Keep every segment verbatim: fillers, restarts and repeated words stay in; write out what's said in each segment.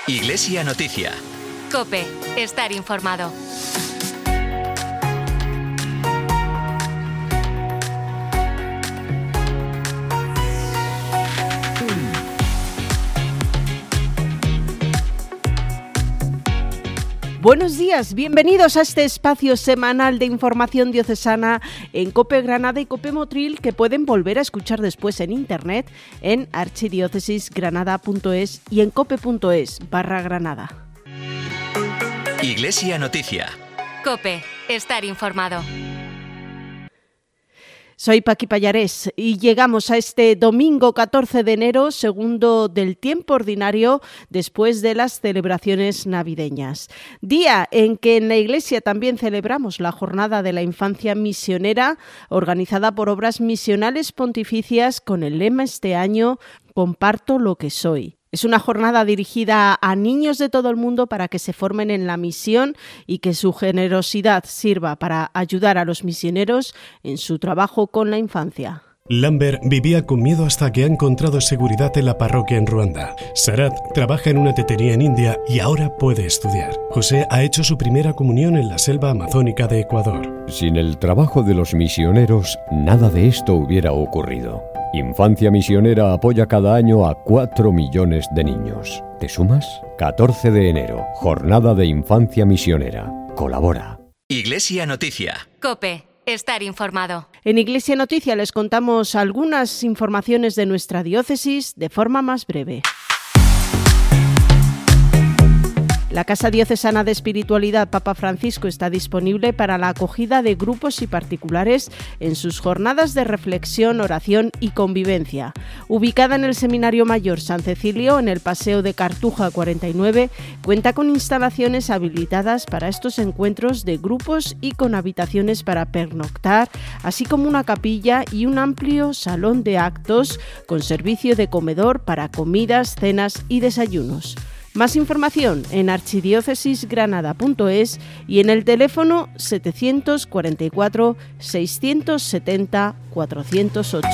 Iglesia Noticia. COPE. Estar informado. Buenos días, bienvenidos a este espacio semanal de información diocesana en COPE Granada y COPE Motril, que pueden volver a escuchar después en internet en archidiócesisgranada punto es y en cope.es barra Granada. Iglesia Noticia. COPE. Estar informado. Soy Paqui Pallarés y llegamos a este domingo catorce de enero, segundo del tiempo ordinario después de las celebraciones navideñas. Día en que en la Iglesia también celebramos la Jornada de la Infancia Misionera, organizada por Obras Misionales Pontificias con el lema este año "Comparto lo que soy". Es una jornada dirigida a niños de todo el mundo para que se formen en la misión y que su generosidad sirva para ayudar a los misioneros en su trabajo con la infancia. Lambert vivía con miedo hasta que ha encontrado seguridad en la parroquia en Ruanda. Sarat trabaja en una tetería en India y ahora puede estudiar. José ha hecho su primera comunión en la selva amazónica de Ecuador. Sin el trabajo de los misioneros, nada de esto hubiera ocurrido. Infancia Misionera apoya cada año a cuatro millones de niños. ¿Te sumas? catorce de enero, Jornada de Infancia Misionera. Colabora. Iglesia Noticia. COPE. Estar informado. En Iglesia Noticia les contamos algunas informaciones de nuestra diócesis de forma más breve. La Casa Diocesana de Espiritualidad Papa Francisco está disponible para la acogida de grupos y particulares en sus jornadas de reflexión, oración y convivencia. Ubicada en el Seminario Mayor San Cecilio, en el Paseo de Cartuja cuarenta y nueve, cuenta con instalaciones habilitadas para estos encuentros de grupos y con habitaciones para pernoctar, así como una capilla y un amplio salón de actos con servicio de comedor para comidas, cenas y desayunos. Más información en archidiócesisgranada punto es y en el teléfono setecientos cuarenta y cuatro, seiscientos setenta, cuatrocientos ocho.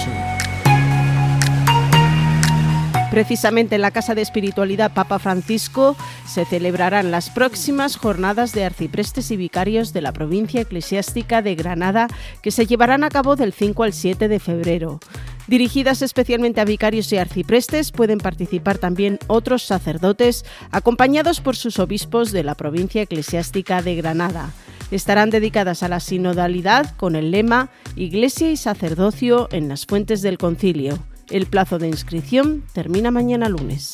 Precisamente en la Casa de Espiritualidad Papa Francisco se celebrarán las próximas jornadas de arciprestes y vicarios de la provincia eclesiástica de Granada, que se llevarán a cabo del cinco al siete de febrero. Dirigidas especialmente a vicarios y arciprestes, pueden participar también otros sacerdotes, acompañados por sus obispos de la provincia eclesiástica de Granada. Estarán dedicadas a la sinodalidad con el lema Iglesia y sacerdocio en las fuentes del concilio. El plazo de inscripción termina mañana lunes.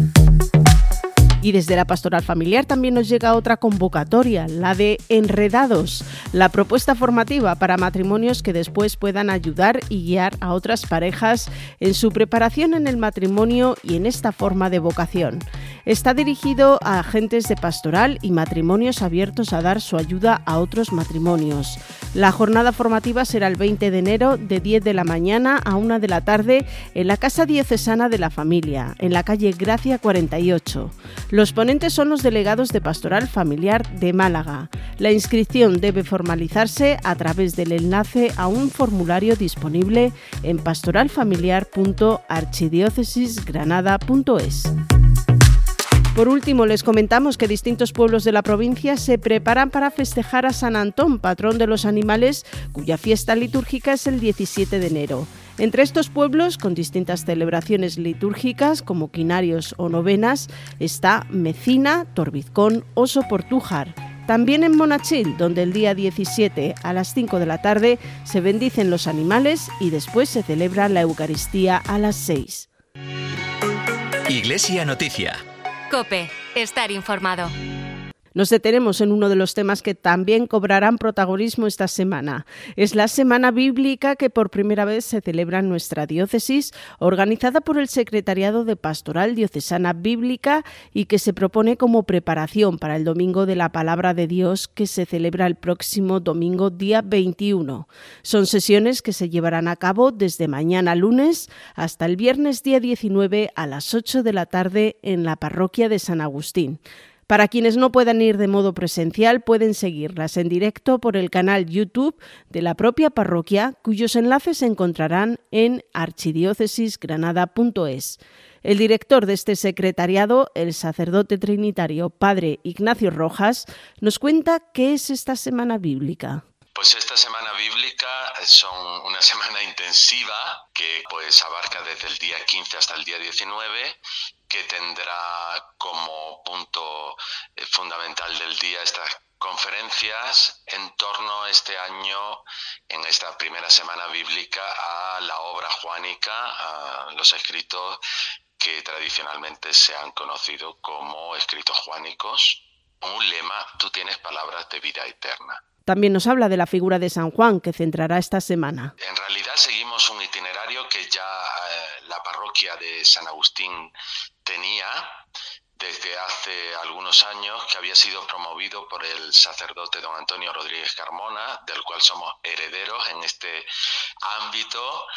Y desde la Pastoral Familiar también nos llega otra convocatoria, la de Enredados, la propuesta formativa para matrimonios que después puedan ayudar y guiar a otras parejas en su preparación en el matrimonio y en esta forma de vocación. Está dirigido a agentes de pastoral y matrimonios abiertos a dar su ayuda a otros matrimonios. La jornada formativa será el veinte de enero de diez de la mañana a una de la tarde en la Casa Diocesana de la Familia, en la calle Gracia cuarenta y ocho. Los ponentes son los delegados de Pastoral Familiar de Málaga. La inscripción debe formalizarse a través del enlace a un formulario disponible en pastoralfamiliar punto archidiócesisgranada punto es. Por último, les comentamos que distintos pueblos de la provincia se preparan para festejar a San Antón, patrón de los animales, cuya fiesta litúrgica es el diecisiete de enero. Entre estos pueblos, con distintas celebraciones litúrgicas como quinarios o novenas, está Mecina, Torbizcón o Soportújar. También en Monachil, donde el día diecisiete a las cinco de la tarde se bendicen los animales y después se celebra la Eucaristía a las seis. Iglesia Noticia. COPE. Estar informado. Nos detenemos en uno de los temas que también cobrarán protagonismo esta semana. Es la Semana Bíblica que por primera vez se celebra en nuestra diócesis, organizada por el Secretariado de Pastoral Diocesana Bíblica y que se propone como preparación para el Domingo de la Palabra de Dios, que se celebra el próximo domingo día veintiuno. Son sesiones que se llevarán a cabo desde mañana lunes hasta el viernes día diecinueve a las ocho de la tarde en la parroquia de San Agustín. Para quienes no puedan ir de modo presencial, pueden seguirlas en directo por el canal YouTube de la propia parroquia, cuyos enlaces se encontrarán en archidiócesis granada punto es. El director de este secretariado, el sacerdote trinitario Padre Ignacio Rojas, nos cuenta qué es esta semana bíblica. Pues esta semana bíblica son una semana intensiva que pues abarca desde el día quince hasta el día diecinueve, que tendrá como punto fundamental del día estas conferencias en torno este año, en esta primera semana bíblica, a la obra juánica, a los escritos que tradicionalmente se han conocido como escritos juánicos. Un lema: tú tienes palabras de vida eterna. También nos habla de la figura de San Juan, que centrará esta semana. En realidad seguimos un itinerario que ya eh, la parroquia de San Agustín tenía desde hace algunos años, que había sido promovido por el sacerdote don Antonio Rodríguez Carmona, del cual somos herederos en este ámbito,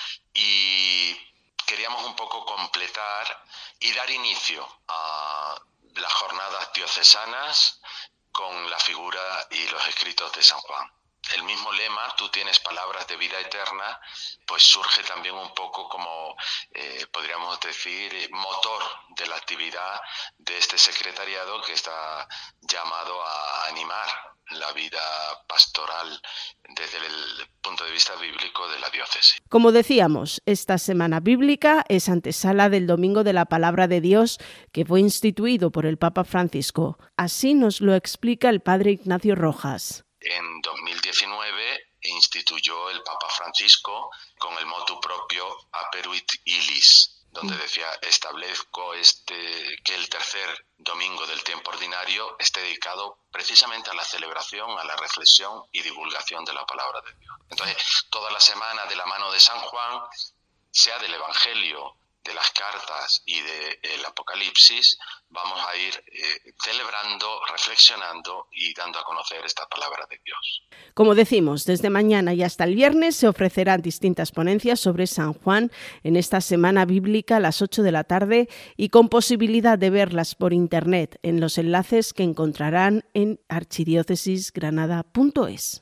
y queríamos un poco completar y dar inicio a las jornadas diocesanas con la figura y los escritos de San Juan. El mismo lema, tú tienes palabras de vida eterna, pues surge también un poco como, eh, podríamos decir, motor de la actividad de este secretariado, que está llamado a animar la vida pastoral desde el punto de vista bíblico de la diócesis. Como decíamos, esta semana bíblica es antesala del Domingo de la Palabra de Dios, que fue instituido por el Papa Francisco. Así nos lo explica el padre Ignacio Rojas. En dos mil diecinueve instituyó el Papa Francisco con el motu propio Aperuit Illis, donde decía: establezco este que el tercer domingo del tiempo ordinario esté dedicado precisamente a la celebración, a la reflexión y divulgación de la palabra de Dios. Entonces, toda la semana, de la mano de San Juan, sea del Evangelio, de las cartas y del Apocalipsis, vamos a ir eh, celebrando, reflexionando y dando a conocer esta palabra de Dios. Como decimos, desde mañana y hasta el viernes se ofrecerán distintas ponencias sobre San Juan en esta semana bíblica a las ocho de la tarde, y con posibilidad de verlas por internet en los enlaces que encontrarán en archidiócesis granada punto es.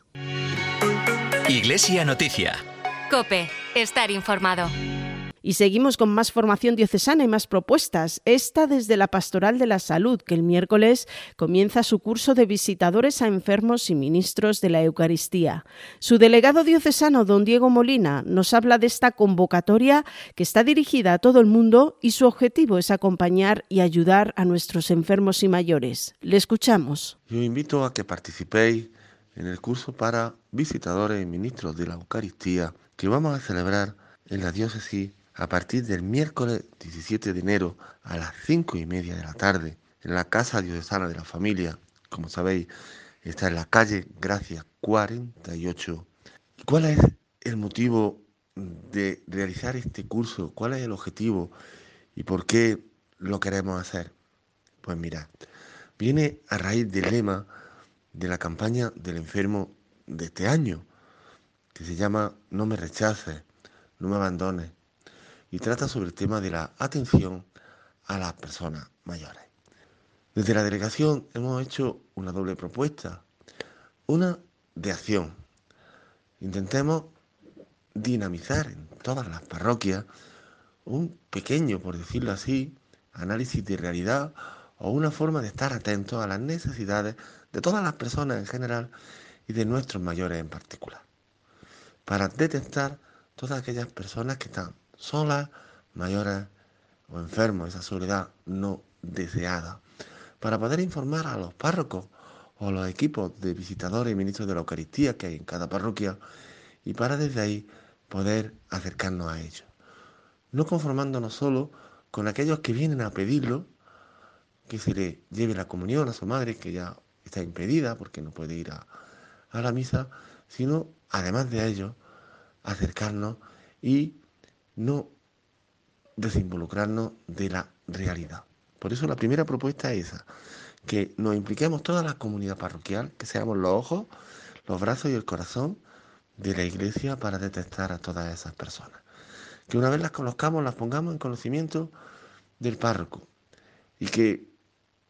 Iglesia Noticia. COPE. Estar informado. Y seguimos con más formación diocesana y más propuestas. Esta desde la Pastoral de la Salud, que el miércoles comienza su curso de visitadores a enfermos y ministros de la Eucaristía. Su delegado diocesano, don Diego Molina, nos habla de esta convocatoria que está dirigida a todo el mundo y su objetivo es acompañar y ayudar a nuestros enfermos y mayores. Le escuchamos. Yo invito a que participéis en el curso para visitadores y ministros de la Eucaristía que vamos a celebrar en la diócesis a partir del miércoles diecisiete de enero a las cinco y media de la tarde, en la Casa Diocesana de la Familia. Como sabéis, está en la calle Gracia cuarenta y ocho. ¿Cuál es el motivo de realizar este curso? ¿Cuál es el objetivo? ¿Y por qué lo queremos hacer? Pues mirad, viene a raíz del lema de la campaña del enfermo de este año, que se llama No me rechaces, no me abandones, y trata sobre el tema de la atención a las personas mayores. Desde la delegación hemos hecho una doble propuesta, una de acción. Intentemos dinamizar en todas las parroquias un pequeño, por decirlo así, análisis de realidad o una forma de estar atentos a las necesidades de todas las personas en general y de nuestros mayores en particular, para detectar todas aquellas personas que están solas, mayores o enfermos, esa soledad no deseada, para poder informar a los párrocos o a los equipos de visitadores y ministros de la Eucaristía que hay en cada parroquia, y para desde ahí poder acercarnos a ellos, no conformándonos solo con aquellos que vienen a pedirlo, que se le lleve la comunión a su madre, que ya está impedida porque no puede ir a, a la misa, sino además de ellos acercarnos y no desinvolucrarnos de la realidad. Por eso la primera propuesta es esa, que nos impliquemos toda la comunidad parroquial, que seamos los ojos, los brazos y el corazón de la Iglesia para detectar a todas esas personas. Que una vez las conozcamos, las pongamos en conocimiento del párroco y que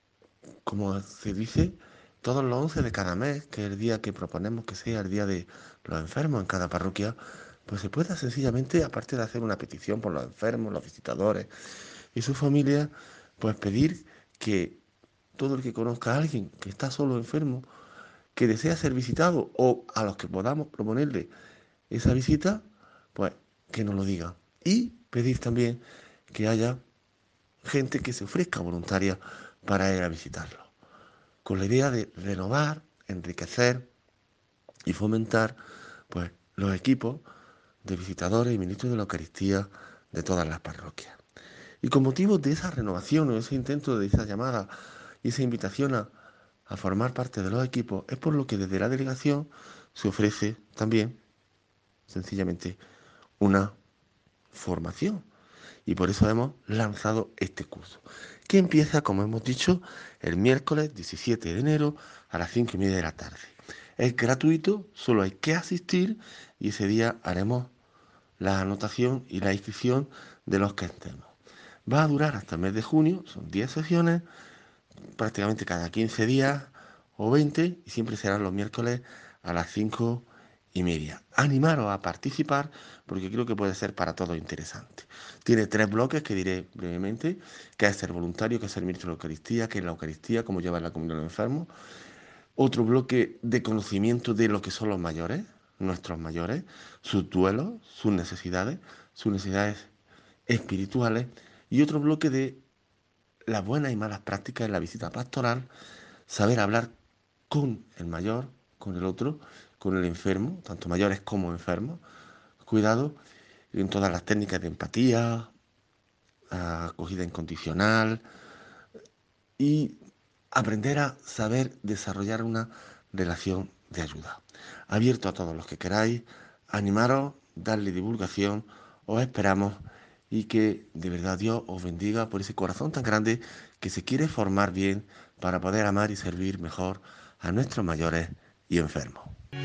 como se dice, todos los once de cada mes, que es el día que proponemos que sea el día de los enfermos en cada parroquia, pues se pueda sencillamente, aparte de hacer una petición por los enfermos, los visitadores y sus familias, pues pedir que todo el que conozca a alguien que está solo enfermo, que desea ser visitado, o a los que podamos proponerle esa visita, pues que nos lo digan. Y pedir también que haya gente que se ofrezca voluntaria para ir a visitarlo, con la idea de renovar, enriquecer y fomentar pues los equipos de visitadores y ministros de la Eucaristía de todas las parroquias. Y con motivo de esa renovación o ese intento de esa llamada y esa invitación a, a formar parte de los equipos, es por lo que desde la delegación se ofrece también, sencillamente, una formación. Y por eso hemos lanzado este curso, que empieza, como hemos dicho, el miércoles diecisiete de enero a las cinco y media de la tarde. Es gratuito, solo hay que asistir y ese día haremos la anotación y la inscripción de los que estemos. Va a durar hasta el mes de junio, son diez sesiones, prácticamente cada quince días o veinte, y siempre serán los miércoles a las cinco y media. Animaros a participar porque creo que puede ser para todos interesante. Tiene tres bloques que diré brevemente, que es ser voluntario, que es ser ministro de la Eucaristía, que es la Eucaristía, cómo llevar la comunión a los enfermos. Otro bloque de conocimiento de lo que son los mayores, nuestros mayores, sus duelos, sus necesidades, sus necesidades espirituales. Y otro bloque de las buenas y malas prácticas en la visita pastoral, saber hablar con el mayor, con el otro, con el enfermo, tanto mayores como enfermos, cuidado en todas las técnicas de empatía, acogida incondicional y aprender a saber desarrollar una relación de ayuda. Abierto a todos los que queráis, animaros, darle divulgación, os esperamos y que de verdad Dios os bendiga por ese corazón tan grande que se quiere formar bien para poder amar y servir mejor a nuestros mayores y enfermos.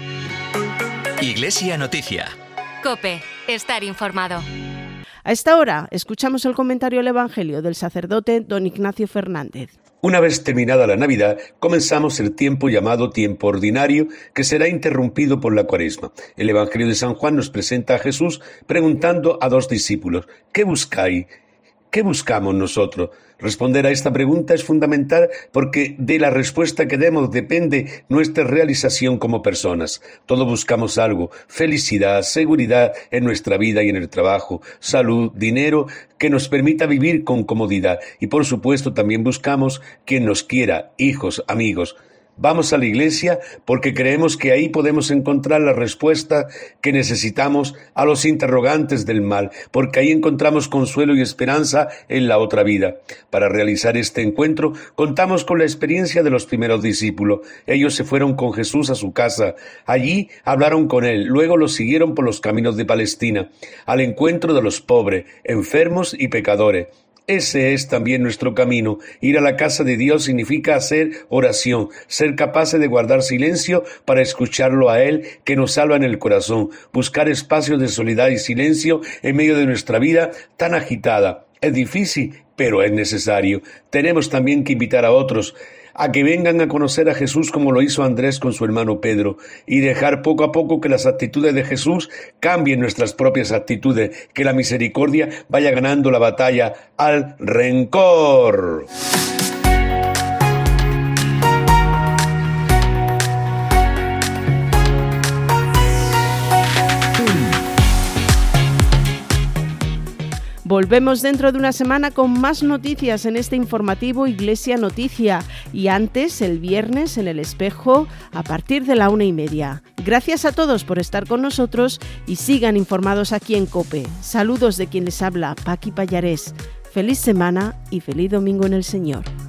Iglesia Noticia. COPE. Estar informado. A esta hora escuchamos el comentario al Evangelio del sacerdote don Ignacio Fernández. Una vez terminada la Navidad, comenzamos el tiempo llamado tiempo ordinario, que será interrumpido por la Cuaresma. El Evangelio de San Juan nos presenta a Jesús preguntando a dos discípulos: ¿qué buscáis? ¿Qué buscamos nosotros? Responder a esta pregunta es fundamental porque de la respuesta que demos depende nuestra realización como personas. Todos buscamos algo: felicidad, seguridad en nuestra vida y en el trabajo, salud, dinero que nos permita vivir con comodidad. Y por supuesto también buscamos quien nos quiera, hijos, amigos. Vamos a la iglesia porque creemos que ahí podemos encontrar la respuesta que necesitamos a los interrogantes del mal, porque ahí encontramos consuelo y esperanza en la otra vida. Para realizar este encuentro contamos con la experiencia de los primeros discípulos. Ellos se fueron con Jesús a su casa. Allí hablaron con él, luego lo siguieron por los caminos de Palestina, al encuentro de los pobres, enfermos y pecadores. Ese es también nuestro camino. Ir a la casa de Dios significa hacer oración, ser capaces de guardar silencio para escucharlo a Él, que nos salva en el corazón, buscar espacios de soledad y silencio en medio de nuestra vida tan agitada. Es difícil, pero es necesario. Tenemos también que invitar a otros a que vengan a conocer a Jesús como lo hizo Andrés con su hermano Pedro, y dejar poco a poco que las actitudes de Jesús cambien nuestras propias actitudes, que la misericordia vaya ganando la batalla al rencor. Volvemos dentro de una semana con más noticias en este informativo Iglesia Noticia y antes, el viernes, en El Espejo, a partir de la una y media. Gracias a todos por estar con nosotros y sigan informados aquí en COPE. Saludos de quien les habla, Paqui Pallarés. Feliz semana y feliz domingo en el Señor.